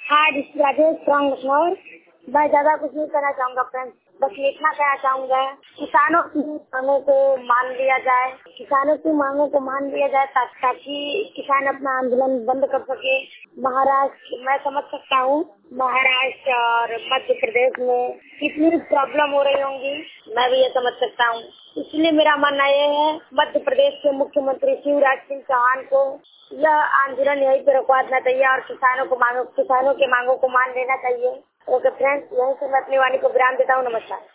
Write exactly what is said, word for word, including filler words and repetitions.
हाँ, district Rajesh from Lucknow. मैं ज्यादा कुछ नहीं कहना चाहूँगा फ्रेंड्स, बस इतना कहना चाहूँगा किसानों की मांगों को मान लिया जाए, किसानों की मांगों को मान लिया जाए ता, ताकि किसान अपना आंदोलन बंद कर सके। महाराष्ट्र, मैं समझ सकता हूँ महाराष्ट्र और मध्य प्रदेश में कितनी प्रॉब्लम हो रही होंगी, मैं भी ये समझ सकता हूँ। इसलिए मेरा मानना ये है मध्य प्रदेश के मुख्यमंत्री शिवराज सिंह चौहान को यह आंदोलन यहीं पर रुकवा देना चाहिए और किसानों को मांगों किसानों के मांगों को मान लेना चाहिए। ओके फ्रेंड्स, यहीं से मैं अपनी वाणी को विराम देता हूँ। नमस्कार।